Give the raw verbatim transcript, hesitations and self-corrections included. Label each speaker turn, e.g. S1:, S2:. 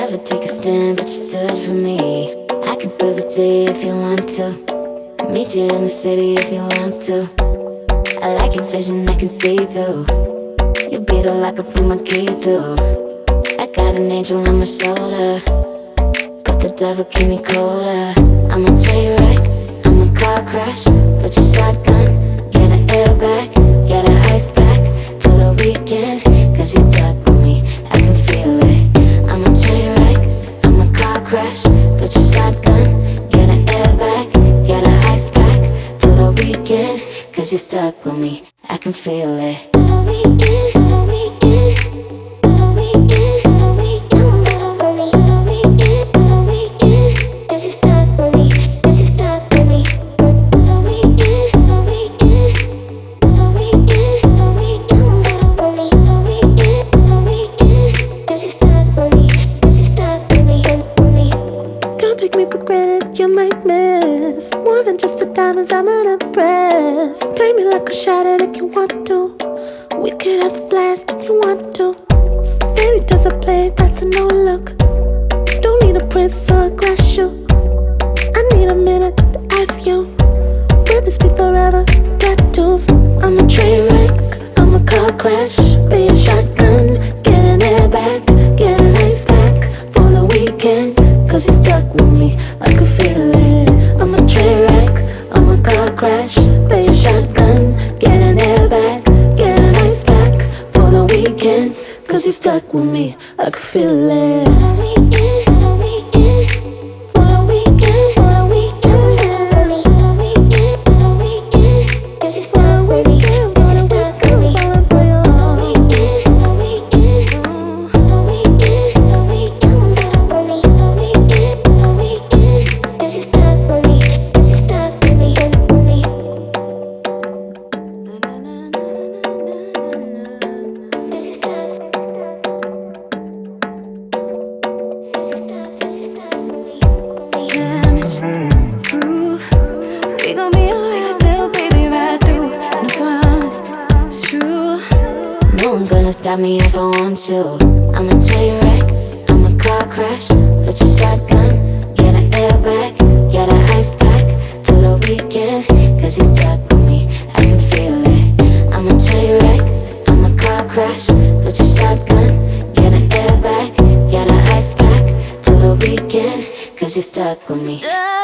S1: never take a stand, but you stood for me. I could prove it to you if you want to. Meet you in the city if you want to. I like your vision, I can see through. You beat the lock up, put my key through. I got an angel on my shoulder, but the devil keep me colder. I'm a train wreck, I'm a car crash. Put your shotgun, get an airbag, get an ice pack for the weekend, cause you stuck with me, I can feel it. I'm a train wreck, I'm a car crash. Put your shotgun, get an airbag, get an ice pack for the weekend, cause you stuck with me, I can feel it. For the weekend, for the weekend, for the weekend, for the weekend, for the weekend, for the weekend, cause you stuck with me, cause you stuck with me. For the weekend, for the weekend, for the weekend, for the weekend, for the weekend, for the weekend, cause you stuck with me, cause you stuck with me, with me.
S2: Don't take me for granted, you might miss more than just the diamonds I'm gonna press. Play me like a shot at if you want to. We could have a blast if you want to. Baby, does I play? That's a no look. Don't need a prince or a glass shoe. I need a minute to ask you, will this be forever? Tattoos. I'm a train wreck, I'm a car crash. Be a shotgun, get an airbag, get an ice pack for the weekend, cause you stuck with me, I can feel it. I'm a train wreck, I'm a car crash. Be a shotgun, get an airbag, get an ice pack for the weekend, cause you stuck with me, I can feel it.
S1: For the weekend, for the weekend, for the weekend, for the weekend, for the weekend, for the weekend, cause you stuck with me, cause you stuck with me. For the weekend, for the weekend, for the weekend, for the weekend, for the weekend, for the weekend, cause you stuck with me, cause you stuck with me, with me. Cause you stuck. Proof we gon' be alright, little baby, right through. No promise, it's true. No one gonna stop me if I want you. I'm a train wreck, I'm a car crash. Put your shotgun, get an airbag, get an ice pack for the weekend, cause you stuck with me, I can feel it. I'm a train wreck, I'm a car crash. Put your shotgun, get an airbag, get an ice pack for the weekend, cause you stuck with me.